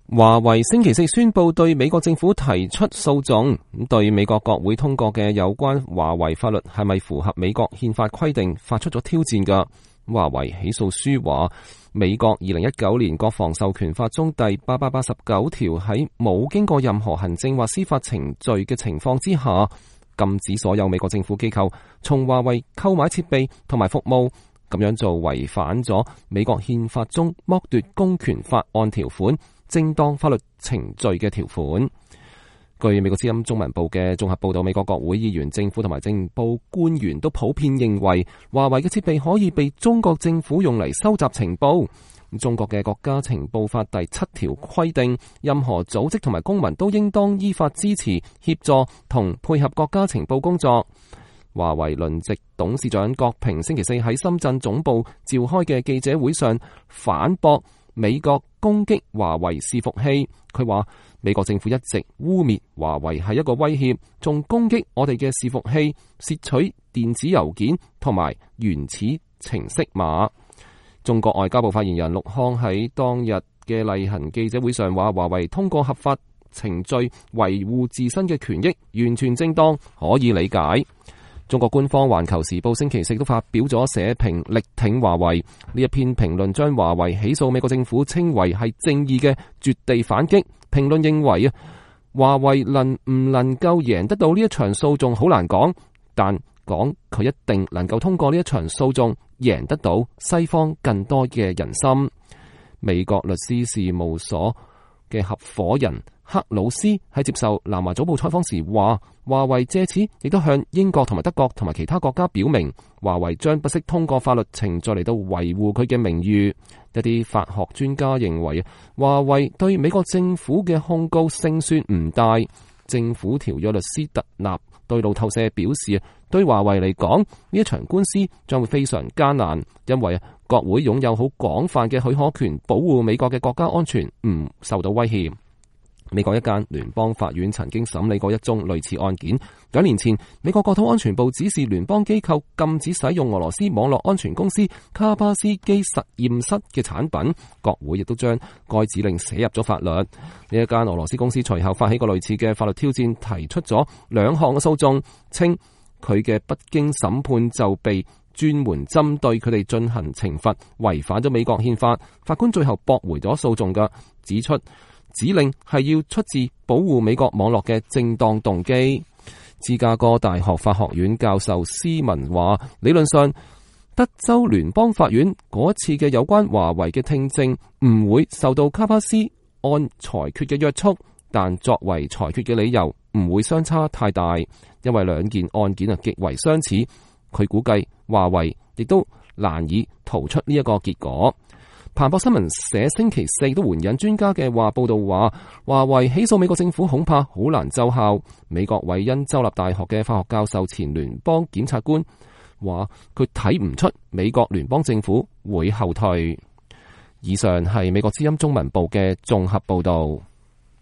華為星期四宣布對美國政府提出訴訟，對美國國會通過嘅有關華為法律係咪符合美國憲法規定發出咗挑戰㗎。華為起訴書話，美國2019年國防授權法中第889條喺冇經過任何行政或司法程序嘅情況之下，禁止所有美國政府機構從華為購買設備同埋服務，咁樣做違反咗美國憲法中剝奪公權法案條款、正當法律程序嘅條款。據美國之音中文部嘅綜合報道，美國國會議員、政府同埋政報官員都普遍認為，華為嘅設備可以被中國政府用嚟收集情報。中國嘅國家情報法第7條規定，任何組織同埋公民都應當依法支持、協助同配合國家情報工作。華為輪值董事長郭平星期四喺深圳總部召開嘅記者會上反駁美國攻擊華為伺服器。佢話美國政府一直污衊華為係一個威脅，仲攻擊我哋嘅伺服器，竊取電子郵件同埋原始程式碼。中國外交部發言人陸康喺當日嘅例行記者會上話，華為通過合法程序維護自身嘅權益，完全正當，可以理解。中國官方環球時報星期四都發表咗社評，力挺華為。呢一篇評論將華為起訴美國政府稱為係正義嘅絕地反擊。評論認為啊，華為能唔能夠贏得到呢一場訴訟好難講，但講佢一定能夠通過呢一場訴訟贏得到西方更多嘅人心。美國律師事務所嘅合夥人克魯斯喺接受南華早報採訪時話，華為借此亦都向英國同埋德國同埋其他國家表明，華為將不惜通過法律程序嚟到維護佢嘅名譽。一啲法學專家認為，華為對美國政府嘅控告勝算唔大。政府條約律師特納對路透社表示，對華為嚟講，呢一場官司將會非常艱難，因為國會擁有好廣泛嘅許可權，保護美國嘅國家安全唔受到威脅。美國一間聯邦法院曾經審理過一宗類似案件。2年前，美國國土安全部指示聯邦機構禁止使用俄羅斯網絡安全公司卡巴斯基實驗室嘅產品，國會亦都將該指令寫入咗法律。呢一間俄羅斯公司隨後發起過類似嘅法律挑戰，提出咗2項嘅訴訟，稱佢嘅不經審判就被專門針對佢哋進行懲罰，違反咗美國憲法。法官最後駁回咗訴訟嘅，指出指令係要出自保護美國網絡嘅正當動機。芝加哥大學法學院教授斯文話，理論上德州聯邦法院嗰次嘅有關華為嘅聽證唔會受到卡巴斯按裁決嘅約束，但作為裁決嘅理由唔會相差太大，因為兩件案件極為相似。佢估計華為亦都難以逃出呢一個結果。彭博新聞社星期四都援引專家嘅話報道話，華為起訴美國政府恐怕好難奏效。美國韋恩州立大學嘅法學教授、前聯邦檢察官話，佢睇唔出美國聯邦政府會後退。以上係美國之音中文部嘅綜合報道。